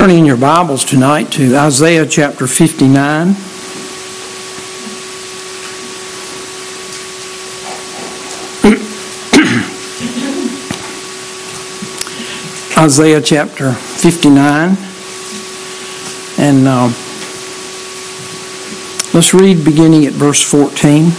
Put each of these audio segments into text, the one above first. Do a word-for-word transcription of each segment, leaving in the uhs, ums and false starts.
Turning in your Bibles tonight to Isaiah chapter fifty-nine. Isaiah chapter fifty-nine. And uh, let's read beginning at verse fourteen.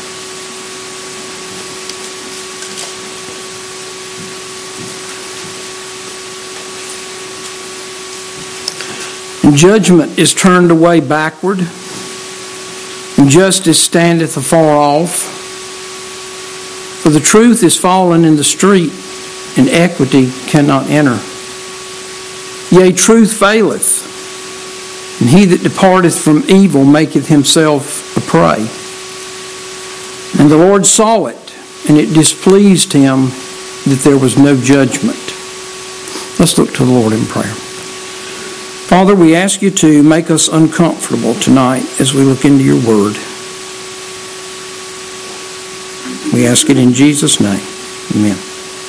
And judgment is turned away backward, and justice standeth afar off. For the truth is fallen in the street, and equity cannot enter. Yea, truth faileth, and he that departeth from evil maketh himself a prey. And the Lord saw it, and it displeased him that there was no judgment. Let's look to the Lord in prayer. Father, we ask you to make us uncomfortable tonight as we look into your word. We ask it in Jesus' name. Amen.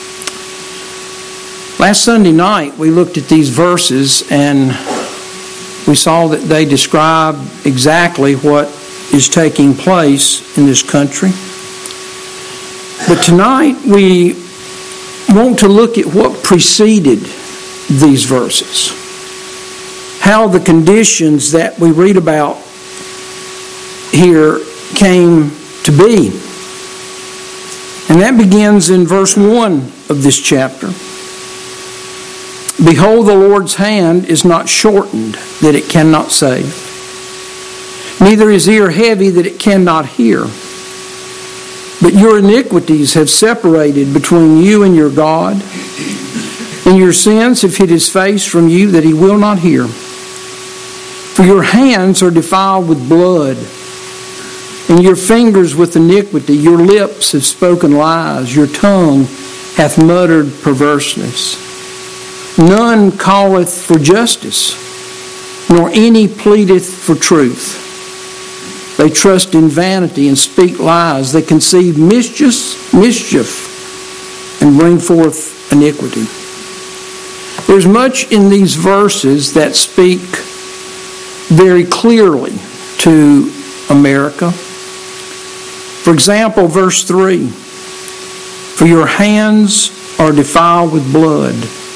Last Sunday night, we looked at these verses and we saw that they describe exactly what is taking place in this country. But tonight, we want to look at what preceded these verses. How the conditions that we read about here came to be. And that begins in verse one of this chapter. Behold, the Lord's hand is not shortened, that it cannot save, neither is ear heavy, that it cannot hear. But your iniquities have separated between you and your God, and your sins have hid his face from you, that he will not hear. For your hands are defiled with blood, and your fingers with iniquity. Your lips have spoken lies. Your tongue hath muttered perverseness. None calleth for justice, nor any pleadeth for truth. They trust in vanity and speak lies. They conceive mischief, mischief and bring forth iniquity. There's much in these verses that speak very clearly to America. For example, verse three, for your hands are defiled with blood.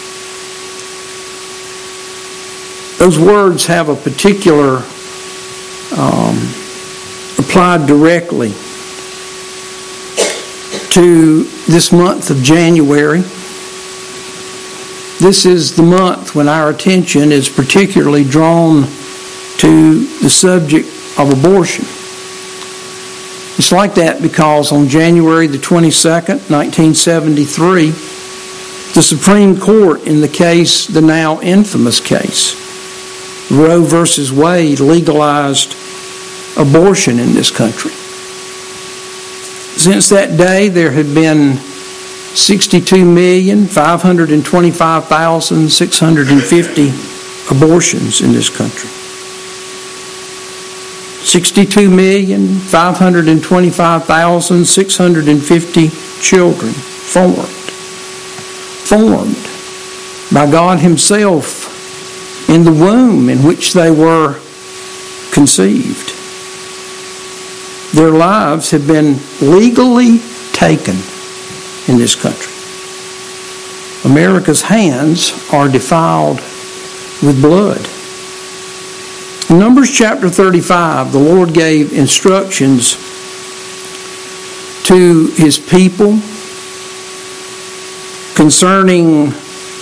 Those words have a particular, um, applied directly to this month of January. This is the month when our attention is particularly drawn to the subject of abortion. It's like that because on January the twenty-second, nineteen seventy-three, the Supreme Court in the case, the now infamous case, Roe versus Wade, legalized abortion in this country. Since that day, there have been sixty-two million, five hundred twenty-five thousand, six hundred fifty abortions in this country. sixty-two million, five hundred twenty-five thousand, six hundred fifty children formed. Formed by God himself in the womb in which they were conceived. Their lives have been legally taken in this country. America's hands are defiled with blood. In Numbers chapter thirty-five, the Lord gave instructions to his people concerning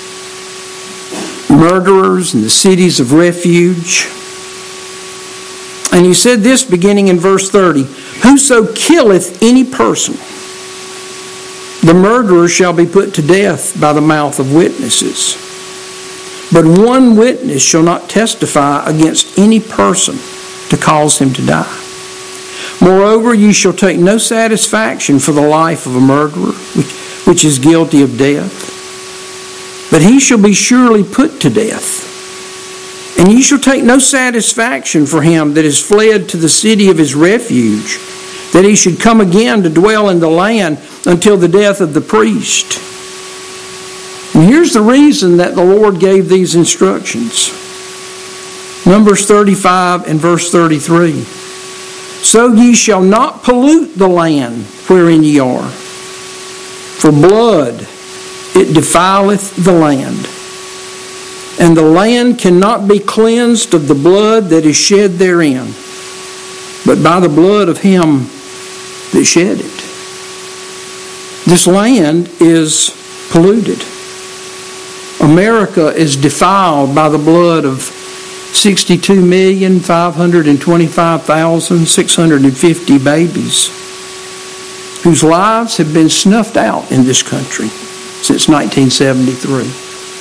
murderers and the cities of refuge. And he said this beginning in verse thirty, whoso killeth any person, the murderer shall be put to death by the mouth of witnesses. But one witness shall not testify against any person to cause him to die. Moreover, ye shall take no satisfaction for the life of a murderer, which, which is guilty of death. But he shall be surely put to death. And ye shall take no satisfaction for him that is fled to the city of his refuge, that he should come again to dwell in the land until the death of the priest. And here's the reason that the Lord gave these instructions. Numbers thirty-five and verse thirty-three. So ye shall not pollute the land wherein ye are, for blood it defileth the land. And the land cannot be cleansed of the blood that is shed therein, but by the blood of him that shed it. This land is polluted. America is defiled by the blood of sixty-two million, five hundred twenty-five thousand, six hundred fifty babies whose lives have been snuffed out in this country since nineteen seventy-three.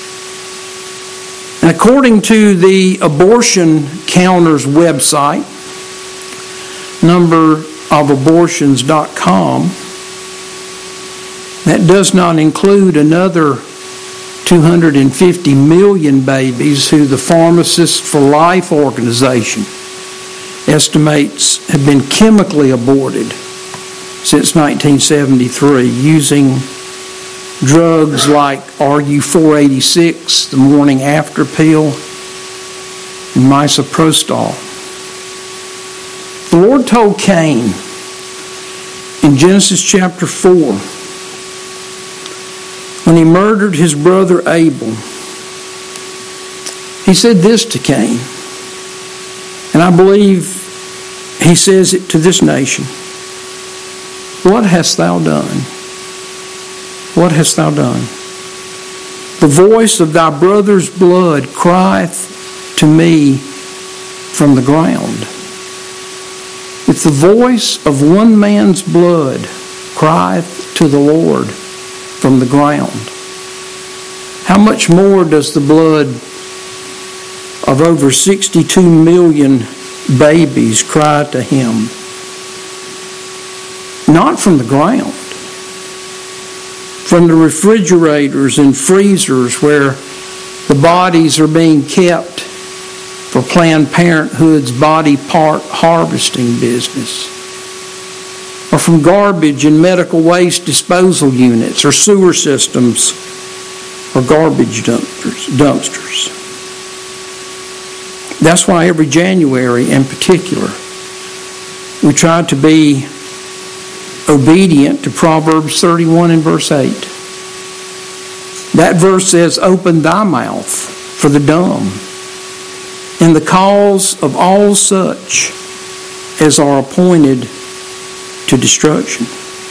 And according to the Abortion Counter's website, number of abortions dot com, that does not include another two hundred fifty million babies who the Pharmacists for Life organization estimates have been chemically aborted since nineteen seventy-three using drugs like R U four eighty-six, the morning after pill, and misoprostol. The Lord told Cain in Genesis chapter four, when he murdered his brother Abel, he said this to Cain, and I believe he says it to this nation. What hast thou done? What hast thou done? The voice of thy brother's blood crieth to me from the ground. If the voice of one man's blood crieth to the Lord from the ground, how much more does the blood of over sixty-two million babies cry to him? Not from the ground. From the refrigerators and freezers where the bodies are being kept for Planned Parenthood's body part harvesting business, or from garbage and medical waste disposal units or sewer systems or garbage dumpsters. dumpsters. That's why every January in particular, we try to be obedient to Proverbs thirty-one and verse eight. That verse says, open thy mouth for the dumb, in the cause of all such as are appointed to destruction.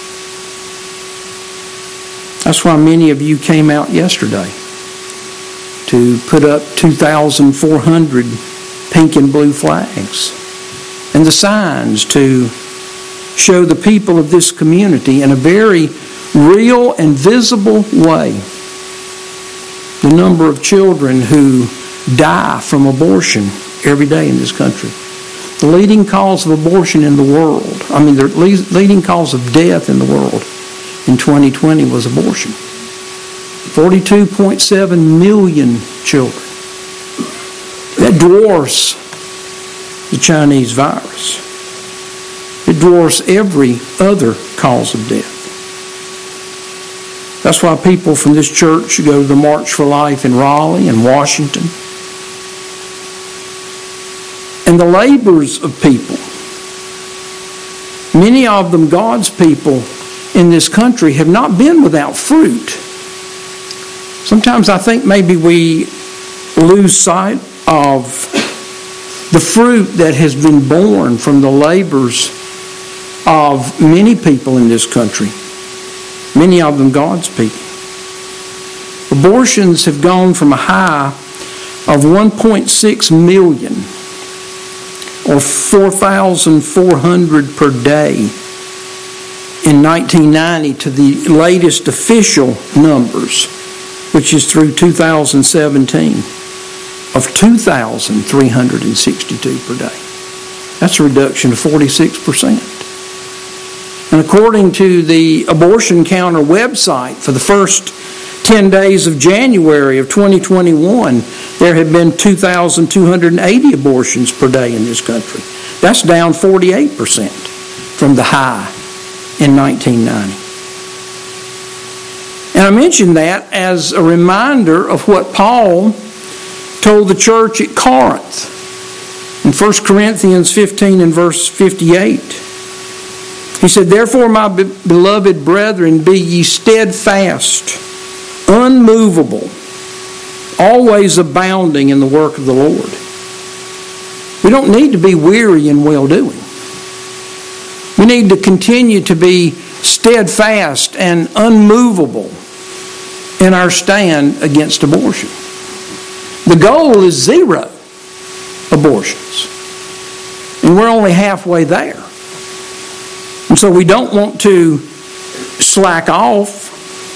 That's why many of you came out yesterday to put up two thousand four hundred pink and blue flags and the signs to show the people of this community in a very real and visible way the number of children who die from abortion every day in this country. The leading cause of abortion in the world, I mean the leading cause of death in the world in twenty twenty was abortion. forty-two point seven million children. That dwarfs the Chinese virus. It dwarfs every other cause of death. That's why people from this church go to the March for Life in Raleigh and Washington. And the labors of people, many of them God's people in this country, have not been without fruit. Sometimes I think maybe we lose sight of the fruit that has been born from the labors of many people in this country, many of them God's people. Abortions have gone from a high of one point six million, or four thousand four hundred per day in nineteen ninety, to the latest official numbers, which is through two thousand seventeen, of two thousand three hundred sixty-two per day. That's a reduction of forty-six percent. And according to the Abortion Counter website, for the first ten days of January of twenty twenty-one, there have been two thousand two hundred eighty abortions per day in this country. That's down forty-eight percent from the high in nineteen ninety. And I mention that as a reminder of what Paul told the church at Corinth in First Corinthians fifteen and verse fifty-eight. He said, "Therefore, my beloved brethren, be ye steadfast, unmovable, always abounding in the work of the Lord." We don't need to be weary in well-doing. We need to continue to be steadfast and unmovable in our stand against abortion. The goal is zero abortions. And we're only halfway there. And so we don't want to slack off.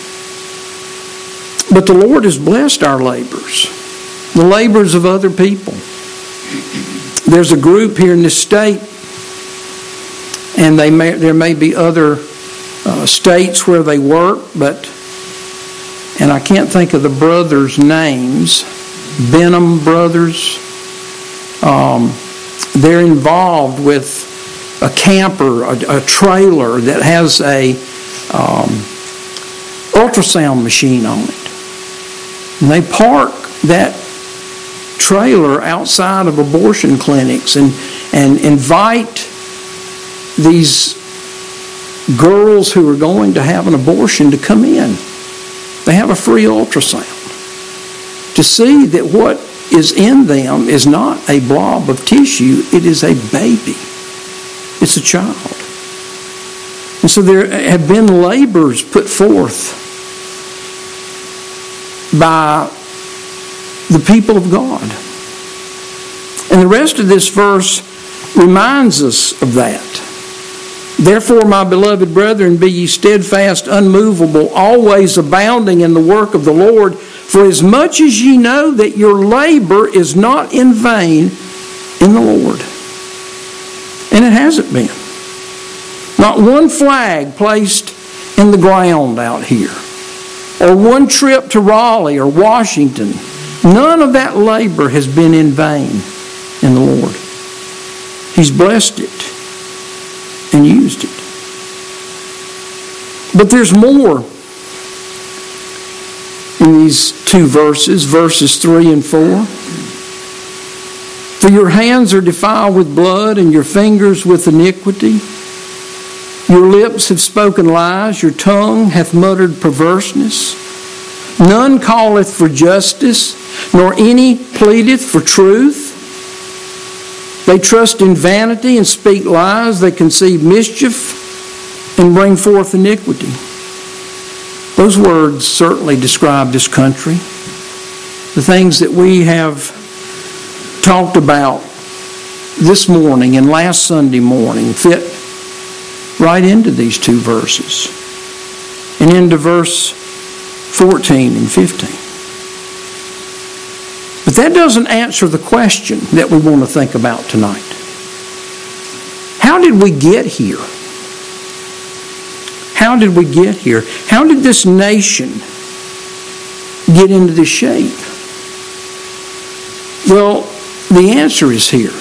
But the Lord has blessed our labors, the labors of other people. There's a group here in this state, and they may, there may be other uh, states where they work, but, and I can't think of the brothers' names, Benham Brothers. Um, they're involved with a camper, a, a trailer that has a um, ultrasound machine on it. And they park that trailer outside of abortion clinics and, and invite these girls who are going to have an abortion to come in. They have a free ultrasound to see that what is in them is not a blob of tissue, it is a baby. It's a child. And so there have been labors put forth by the people of God. And the rest of this verse reminds us of that. "Therefore, my beloved brethren, be ye steadfast, unmovable, always abounding in the work of the Lord, for as much as ye know that your labor is not in vain in the Lord." And it hasn't been. Not one flag placed in the ground out here, or one trip to Raleigh or Washington. None of that labor has been in vain in the Lord. He's blessed it and used it. But there's more in these two verses, verses three and four. "For your hands are defiled with blood, and your fingers with iniquity. Your lips have spoken lies, your tongue hath muttered perverseness. None calleth for justice, nor any pleadeth for truth. They trust in vanity and speak lies. They conceive mischief and bring forth iniquity." Those words certainly describe this country. The things that we have talked about this morning and last Sunday morning fit right into these two verses and into verse fourteen and fifteen. But that doesn't answer the question that we want to think about tonight. How did we get here? How did we get here? How did this nation get into this shape? Well, the answer is here.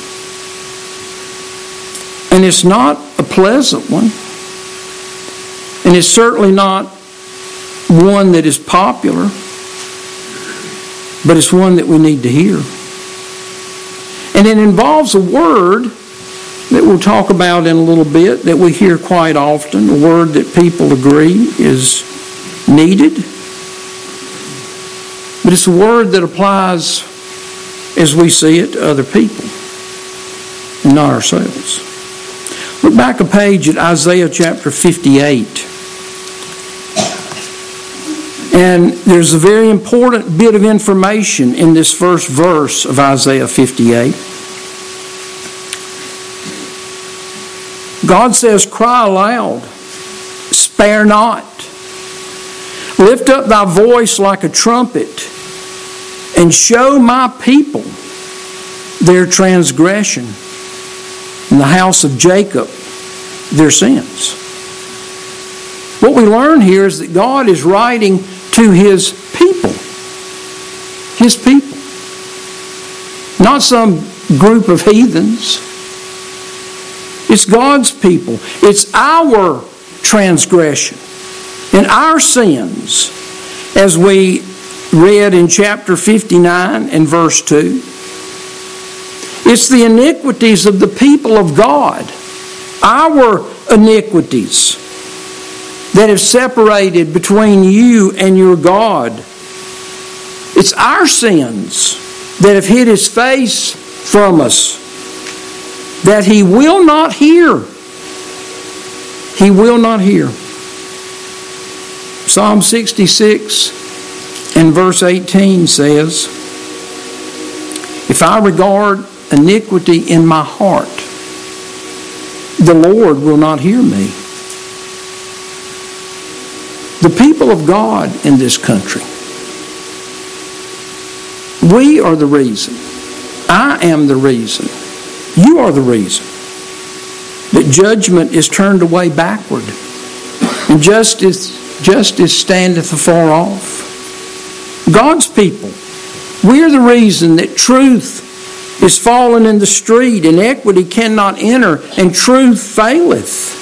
And it's not a pleasant one. And it's certainly not one that is popular. But it's one that we need to hear. And it involves a word that we'll talk about in a little bit that we hear quite often, a word that people agree is needed. But it's a word that applies as we see it to other people and not ourselves. Look back a page at Isaiah chapter fifty-eight. And there's a very important bit of information in this first verse of Isaiah fifty-eight. God says, "Cry aloud, spare not. Lift up thy voice like a trumpet, and show my people their transgression, and the house of Jacob their sins." What we learn here is that God is writing to His people. His people. Not some group of heathens. It's God's people. It's our transgression and our sins as we read in chapter fifty-nine and verse two. It's the iniquities of the people of God, our iniquities, that have separated between you and your God. It's our sins that have hid His face from us, that He will not hear. He will not hear. Psalm sixty-six and verse eighteen says, if I regard iniquity in my heart, the Lord will not hear me. The people of God in this country, we are the reason. I am the reason. You are the reason that judgment is turned away backward and justice, justice standeth afar off. God's people, we are the reason that truth is fallen in the street and equity cannot enter and truth faileth.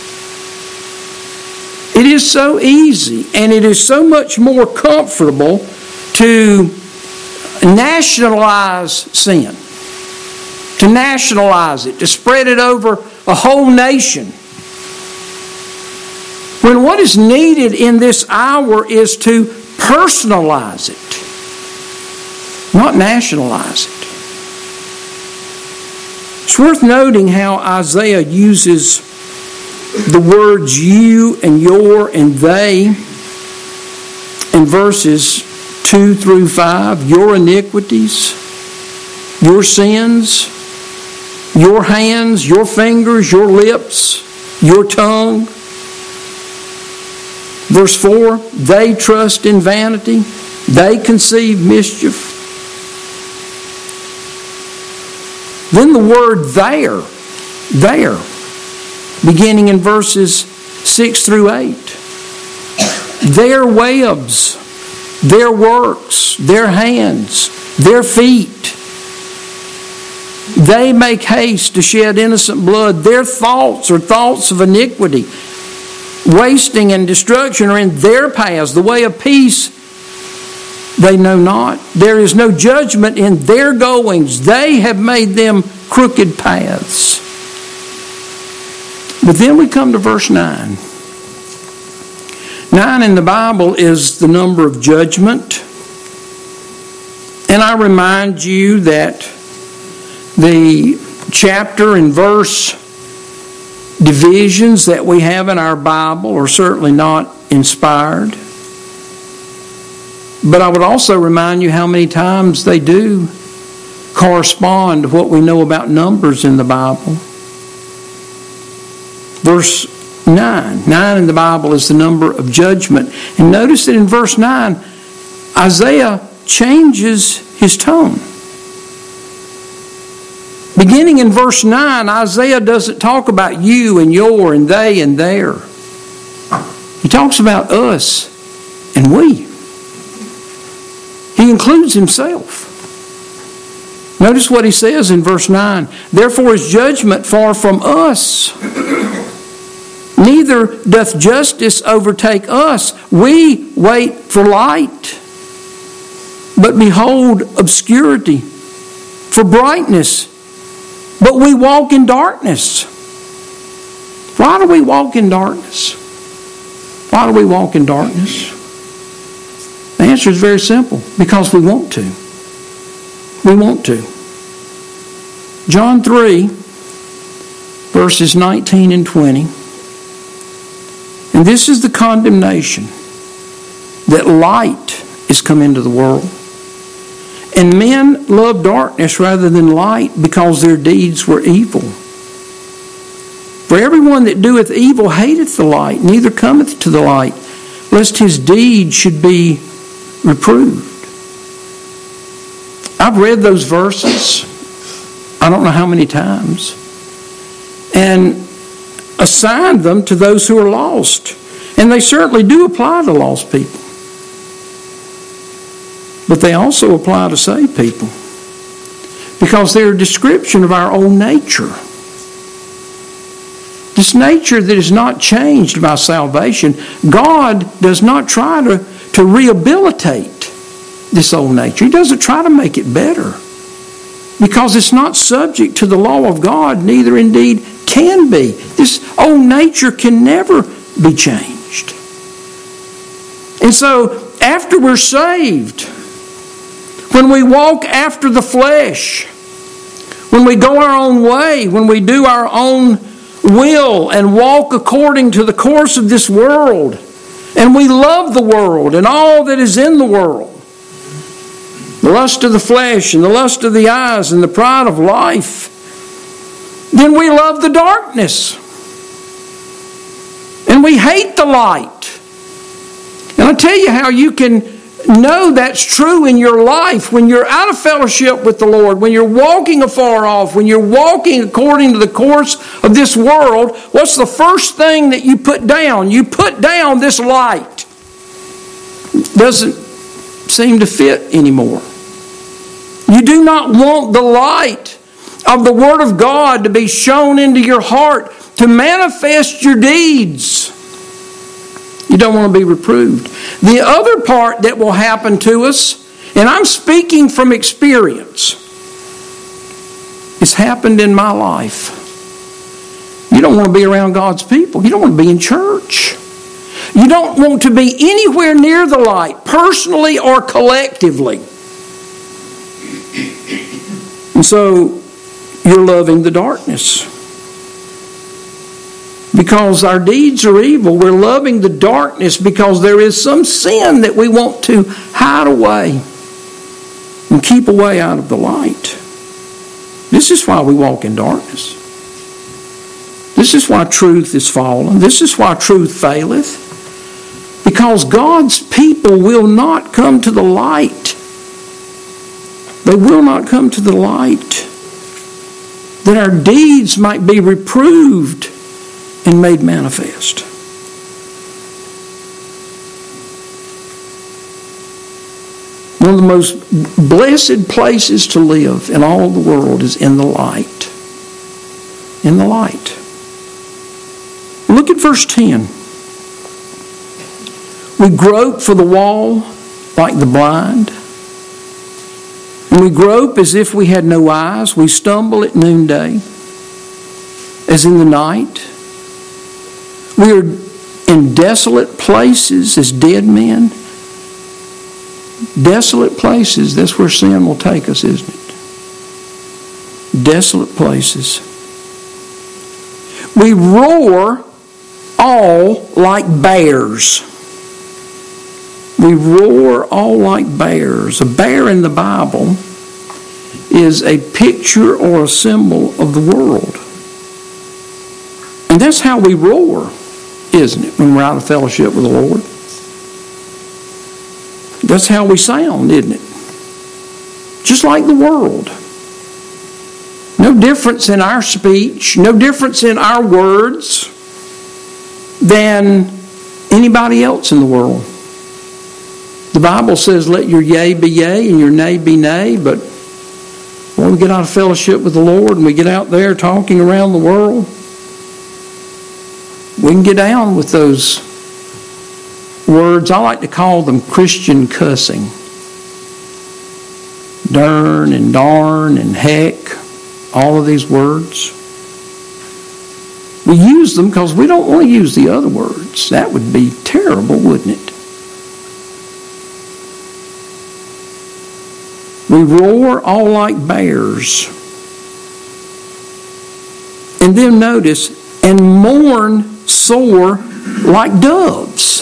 It is so easy and it is so much more comfortable to nationalize sin, to nationalize it, to spread it over a whole nation, when what is needed in this hour is to personalize it, not nationalize it. It's worth noting how Isaiah uses the words you and your and they in verses two through five. Your iniquities, your sins, your hands, your fingers, your lips, your tongue. Verse four, they trust in vanity, they conceive mischief. Then the word there, there, beginning in verses six through eight. Their webs, their works, their hands, their feet. They make haste to shed innocent blood. Their thoughts are thoughts of iniquity. Wasting and destruction are in their paths. The way of peace they know not. There is no judgment in their goings. They have made them crooked paths. But then we come to verse nine. Nine in the Bible is the number of judgment. And I remind you that the chapter and verse divisions that we have in our Bible are certainly not inspired. But I would also remind you how many times they do correspond to what we know about numbers in the Bible. Verse nine. Nine in the Bible is the number of judgment. And notice that in verse nine, Isaiah changes his tone. Beginning in verse nine, Isaiah doesn't talk about you and your and they and their. He talks about us and we. He includes himself. Notice what he says in verse nine. Therefore is judgment far from us. Neither doth justice overtake us. We wait for light. But behold obscurity. For brightness. But we walk in darkness. Why do we walk in darkness? Why do we walk in darkness? The answer is very simple. Because we want to. We want to. John three, verses nineteen and twenty. And this is the condemnation, that light is come into the world. And men love darkness rather than light, because their deeds were evil. For everyone that doeth evil hateth the light, neither cometh to the light, lest his deed should be reproved. I've read those verses, I don't know how many times, and assigned them to those who are lost. And they certainly do apply to lost people. But they also apply to saved people, because they're a description of our own nature. This nature that is not changed by salvation. God does not try to, to rehabilitate this old nature. He doesn't try to make it better, because it's not subject to the law of God, neither indeed can be. This old nature can never be changed. And so, after we're saved, when we walk after the flesh, when we go our own way, when we do our own will and walk according to the course of this world, and we love the world and all that is in the world, the lust of the flesh and the lust of the eyes and the pride of life, then we love the darkness. And we hate the light. And I tell you how you can know that's true in your life when you're out of fellowship with the Lord, when you're walking afar off, when you're walking according to the course of this world. What's the first thing that you put down? You put down this light. It doesn't seem to fit anymore. You do not want the light of the Word of God to be shown into your heart, to manifest your deeds. You don't want to be reproved. The other part that will happen to us, and I'm speaking from experience, it's happened in my life. You don't want to be around God's people. You don't want to be in church. You don't want to be anywhere near the light, personally or collectively. And so, you're loving the darkness. Because our deeds are evil, we're loving the darkness because there is some sin that we want to hide away and keep away out of the light. This is why we walk in darkness. This is why truth is fallen. This is why truth faileth. Because God's people will not come to the light. They will not come to the light, that our deeds might be reproved and made manifest. One of the most blessed places to live in all the world is in the light. In the light. Look at verse ten. We grope for the wall like the blind. And we grope as if we had no eyes. We stumble at noonday, as in the night. We are in desolate places as dead men. Desolate places, that's where sin will take us, isn't it? Desolate places. We roar all like bears. We roar all like bears. A bear in the Bible is a picture or a symbol of the world. And that's how we roar, isn't it, when we're out of fellowship with the Lord? That's how we sound, isn't it? Just like the world. No difference in our speech, no difference in our words than anybody else in the world. The Bible says, let your yea be yea and your nay be nay, but when we get out of fellowship with the Lord and we get out there talking around the world, we can get down with those words. I like to call them Christian cussing. Darn and darn and heck, all of these words. We use them because we don't want to use the other words. That would be terrible, wouldn't it? We roar all like bears. And then notice, and mourn sore like doves.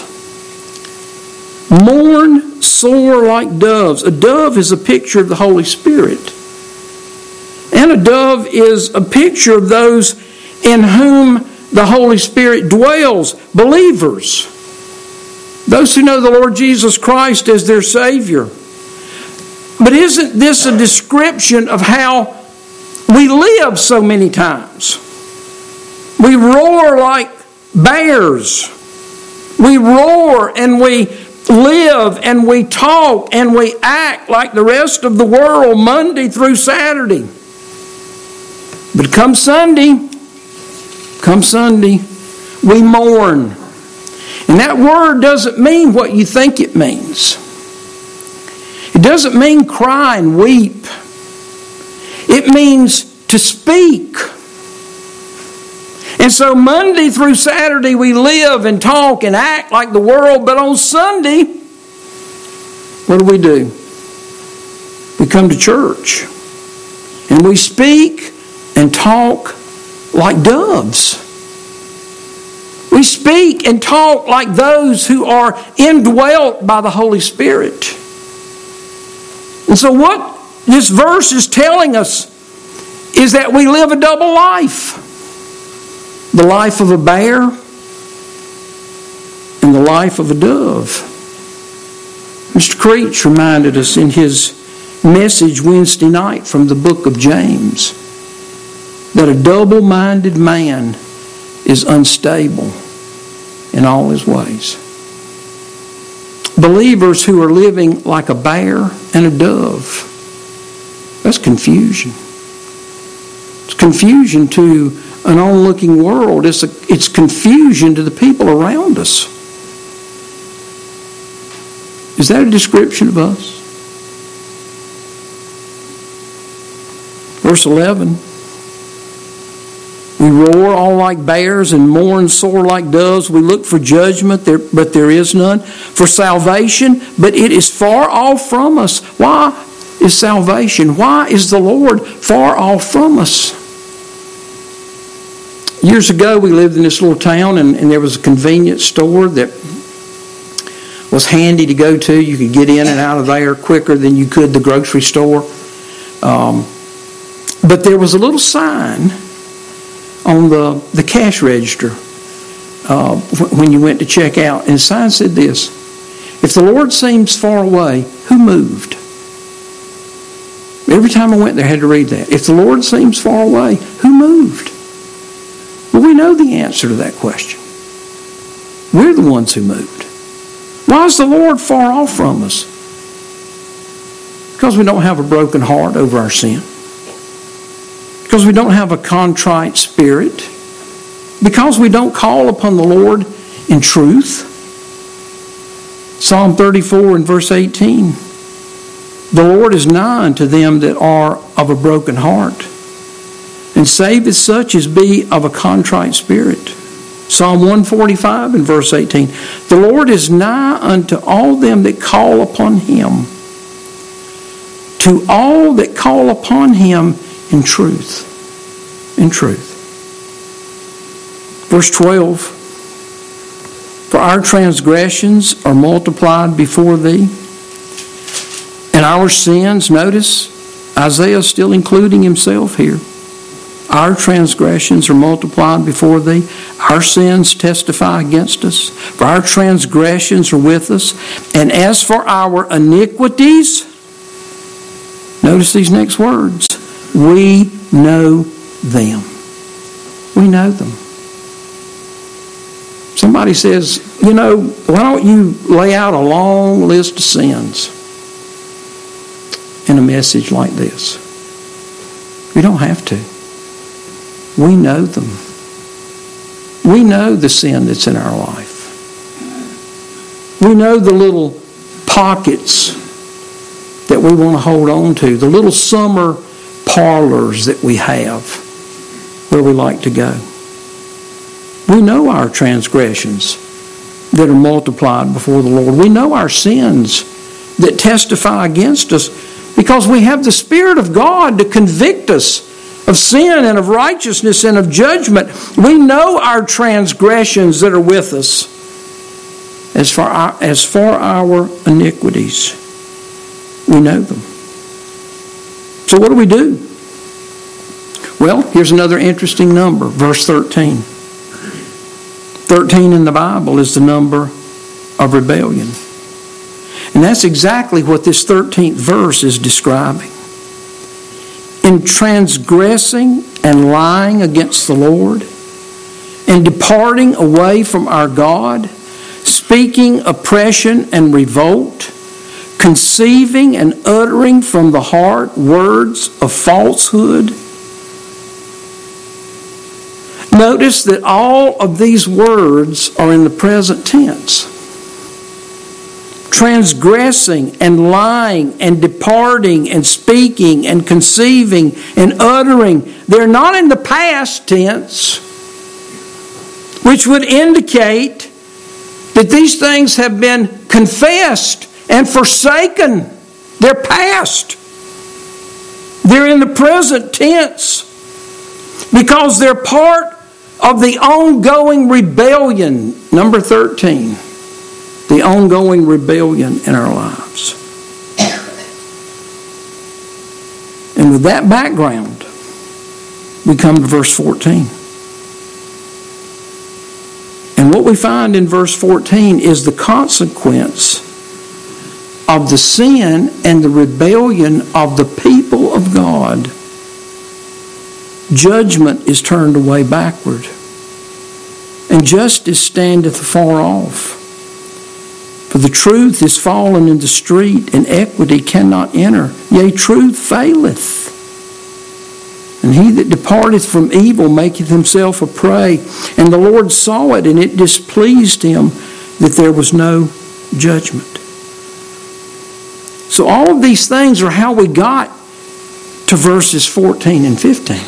Mourn sore like doves. A dove is a picture of the Holy Spirit. And a dove is a picture of those in whom the Holy Spirit dwells, believers. Those who know the Lord Jesus Christ as their Savior. But isn't this a description of how we live so many times? We roar like bears. We roar and we live and we talk and we act like the rest of the world Monday through Saturday. But come Sunday, come Sunday, we mourn. And that word doesn't mean what you think it means. It doesn't mean cry and weep. It means to speak. And so Monday through Saturday we live and talk and act like the world, but on Sunday, what do we do? We come to church and we speak and talk like doves. We speak and talk like those who are indwelt by the Holy Spirit. And so what this verse is telling us is that we live a double life. The life of a bear and the life of a dove. Mister Creech reminded us in his message Wednesday night from the book of James that a double-minded man is unstable in all his ways. Believers who are living like a bear and a dove, that's confusion. It's confusion to an onlooking world. It's, a, it's confusion to the people around us. Is that a description of us? Verse eleven. We roar all like bears and mourn sore like doves. We look for judgment, there, but there is none. For salvation, but it is far off from us. Why is salvation? Why is the Lord far off from us? Years ago, we lived in this little town, and, and there was a convenience store that was handy to go to. You could get in and out of there quicker than you could the grocery store. Um, but there was a little sign on the, the cash register uh, when you went to check out. And the sign said this: if the Lord seems far away, who moved? Every time I went there, I had to read that. If the Lord seems far away, who moved? Well, we know the answer to that question. We're the ones who moved. Why is the Lord far off from us? Because we don't have a broken heart over our sin. Because we don't have a contrite spirit. Because we don't call upon the Lord in truth. Psalm thirty-four and verse eighteen. The Lord is nigh unto them that are of a broken heart, and saveth such as be of a contrite spirit. Psalm one forty-five and verse eighteen. The Lord is nigh unto all them that call upon Him. To all that call upon Him in truth. In truth. Verse twelve. For our transgressions are multiplied before Thee, and our sins, notice, Isaiah is still including himself here. Our transgressions are multiplied before Thee. Our sins testify against us. For our transgressions are with us. And as for our iniquities, notice these next words. We know them. We know them. Somebody says, you know, why don't you lay out a long list of sins in a message like this? We don't have to. We know them. We know the sin that's in our life. We know the little pockets that we want to hold on to, the little summer parlors that we have where we like to go. We know our transgressions that are multiplied before the Lord. We know our sins that testify against us because we have the Spirit of God to convict us of sin and of righteousness and of judgment. We know our transgressions that are with us as for our, as for our iniquities. We know them. So what do we do? Well, here's another interesting number, verse thirteen. thirteen in the Bible is the number of rebellion. And that's exactly what this thirteenth verse is describing. In transgressing and lying against the Lord, and departing away from our God, speaking oppression and revolt, conceiving and uttering from the heart words of falsehood. Notice that all of these words are in the present tense. Transgressing and lying and departing and speaking and conceiving and uttering. They're not in the past tense, which would indicate that these things have been confessed and forsaken. They're past. They're in the present tense because they're part of the ongoing rebellion. Number thirteen. The ongoing rebellion in our lives. And with that background, we come to verse fourteen. And what we find in verse fourteen is the consequence of the sin and the rebellion of the people of God. Judgment is turned away backward, and justice standeth afar off. For the truth is fallen in the street, and equity cannot enter. Yea, truth faileth. And he that departeth from evil maketh himself a prey. And the Lord saw it, and it displeased him that there was no judgment. So all of these things are how we got to verses fourteen and fifteen.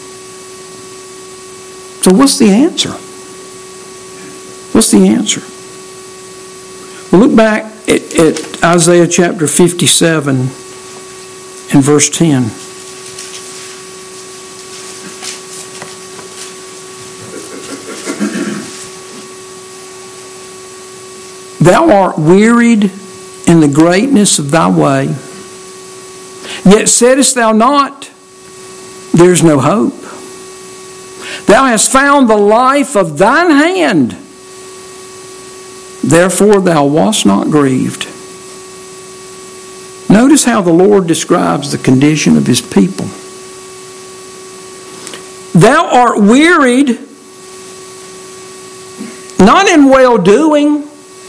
So what's the answer? What's the answer? Well, look back at, at Isaiah chapter fifty-seven and verse ten. Thou art wearied in the greatness of thy way, yet saidest thou not, there is no hope. Thou hast found the life of thine hand, therefore thou wast not grieved. Notice how the Lord describes the condition of his people. Thou art wearied, not in well-doing,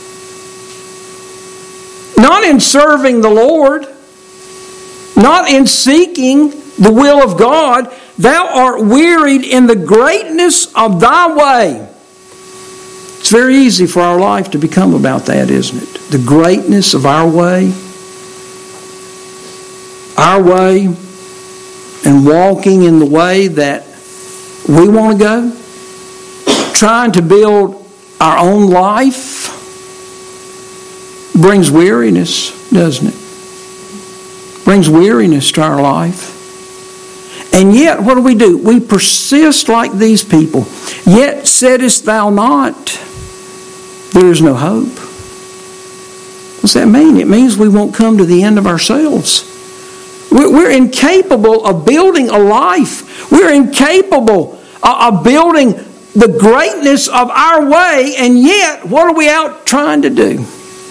not in serving the Lord, not in seeking the will of God. Thou art wearied in the greatness of thy way. It's very easy for our life to become about that, isn't it? The greatness of our way. Our way, and walking in the way that we want to go. Trying to build our own life brings weariness, doesn't it? Brings weariness to our life. And yet, what do we do? We persist like these people. Yet saidest thou not, there is no hope. What's that mean? It means we won't come to the end of ourselves. We're incapable of building a life. We're incapable of building the greatness of our way, and yet, what are we out trying to do?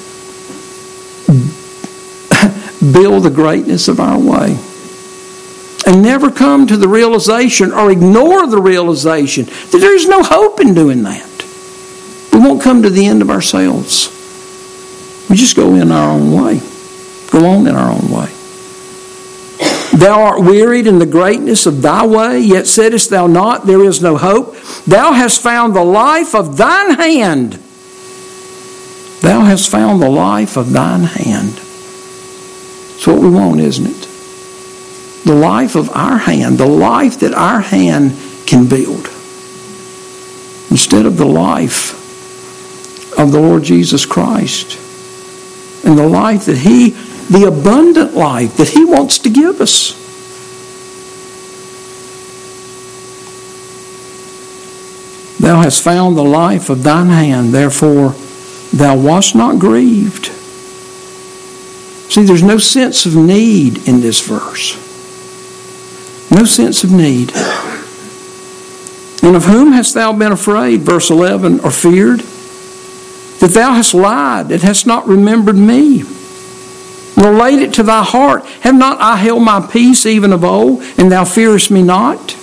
Build the greatness of our way. And never come to the realization or ignore the realization that there's no hope in doing that. We won't come to the end of ourselves. We just go in our own way. Go on in our own way. Thou art wearied in the greatness of thy way, yet saidest thou not, there is no hope. Thou hast found the life of thine hand. Thou hast found the life of thine hand. It's what we want, isn't it? The life of our hand, the life that our hand can build. Instead of the life of the Lord Jesus Christ. And the life that He, the abundant life that He wants to give us. Thou hast found the life of thine hand, therefore thou wast not grieved. See, there's no sense of need in this verse. No sense of need. And of whom hast thou been afraid, verse eleven, or feared? That thou hast lied, that hast not remembered me, nor laid it to thy heart. Have not I held my peace even of old, and thou fearest me not?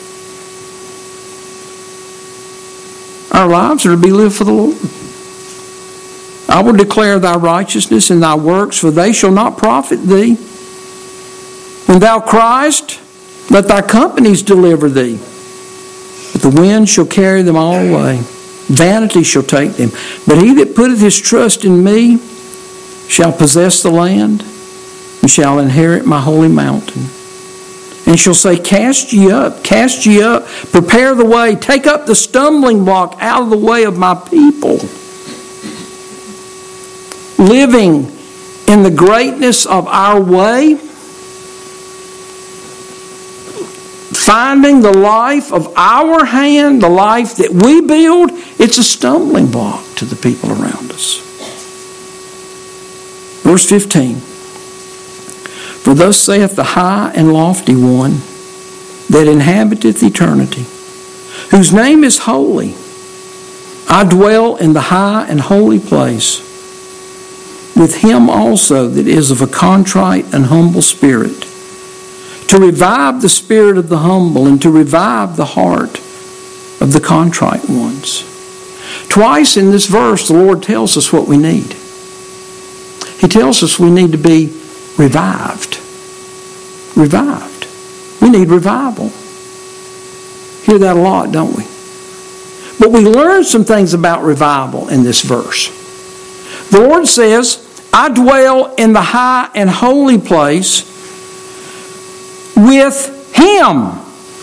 Our lives are to be lived for the Lord. I will declare thy righteousness and thy works, for they shall not profit thee. When thou criest, let thy companies deliver thee. but the wind shall carry them all away. Vanity shall take them. But he that putteth his trust in me shall possess the land, and shall inherit my holy mountain. And shall say, Cast ye up, cast ye up, prepare the way, take up the stumbling block out of the way of my people. Living in the greatness of our way, finding the life of our hand, the life that we build, it's a stumbling block to the people around us. Verse fifteen. For thus saith the high and lofty one that inhabiteth eternity, whose name is holy. I dwell in the high and holy place, with him also that is of a contrite and humble spirit, to revive the spirit of the humble and to revive the heart of the contrite ones. Twice in this verse, the Lord tells us what we need. He tells us we need to be revived. Revived. We need revival. Hear that a lot, don't we? But we learn some things about revival in this verse. The Lord says, I dwell in the high and holy place with Him.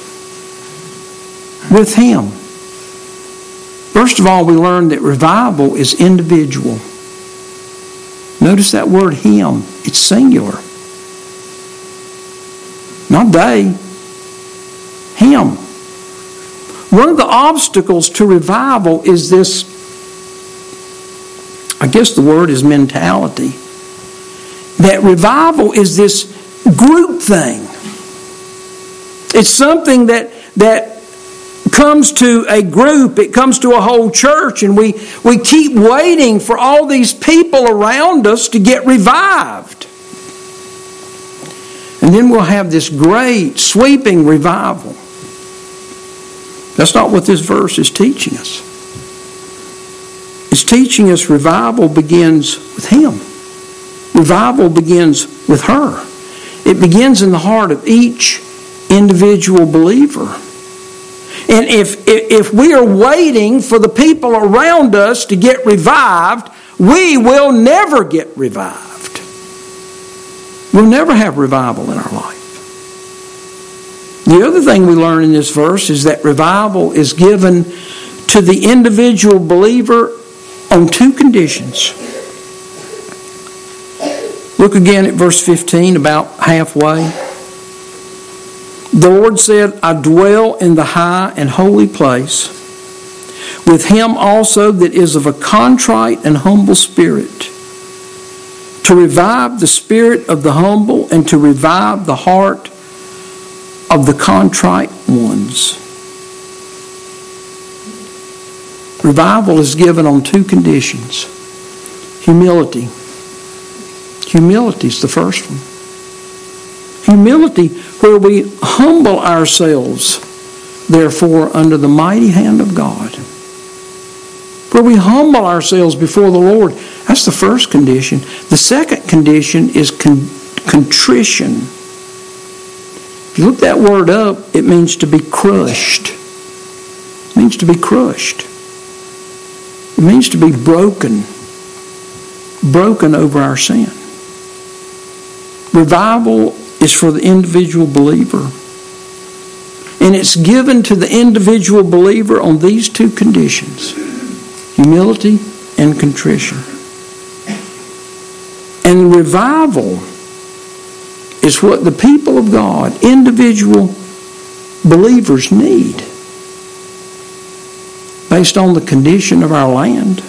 With Him. First of all, we learn that revival is individual. Notice that word Him. It's singular. Not they. Him. One of the obstacles to revival is this, I guess the word is mentality. That revival is this group thing. It's something that that comes to a group, it comes to a whole church, and we, we keep waiting for all these people around us to get revived. And then we'll have this great sweeping revival. That's not what this verse is teaching us. It's teaching us revival begins with Him. Revival begins with her. It begins in the heart of each individual believer. And if, if we are waiting for the people around us to get revived, we will never get revived. We'll never have revival in our life. The other thing we learn in this verse is that revival is given to the individual believer on two conditions. Look again at verse fifteen, about halfway. The Lord said, I dwell in the high and holy place, with him also that is of a contrite and humble spirit, to revive the spirit of the humble and to revive the heart of the contrite ones. Revival is given on two conditions. Humility. Humility is the first one. Humility, where we humble ourselves, therefore, under the mighty hand of God. Where we humble ourselves before the Lord. That's the first condition. The second condition is con- contrition. If you look that word up, it means to be crushed. It means to be crushed. It means to be broken. Broken over our sin. Revival is for the individual believer. And it's given to the individual believer on these two conditions. Humility and contrition. And revival is what the people of God, individual believers, need based on the condition of our land.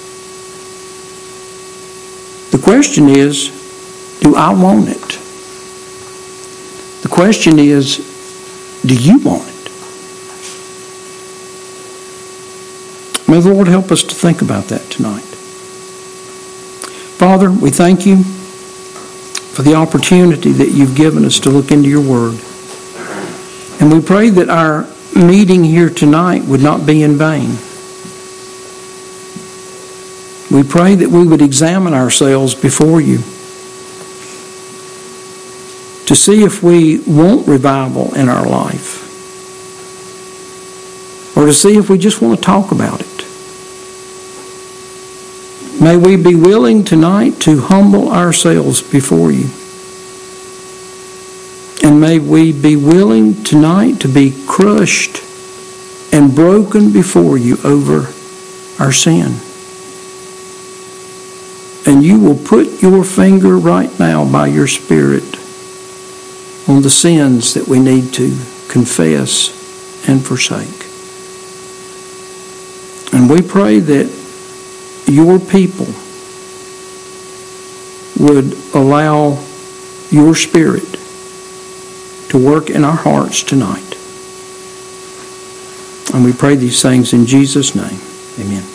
The question is, do I want it? The question is, do you want it? May the Lord help us to think about that tonight. Father, we thank you for the opportunity that you've given us to look into your word. And we pray that our meeting here tonight would not be in vain. We pray that we would examine ourselves before you to see if we want revival in our life. or to see if we just want to talk about it. May we be willing tonight to humble ourselves before you. And may we be willing tonight to be crushed and broken before you over our sin. And you will put your finger right now by your Spirit on the sins that we need to confess and forsake. And we pray that your people would allow your Spirit to work in our hearts tonight. And we pray these things in Jesus' name. Amen.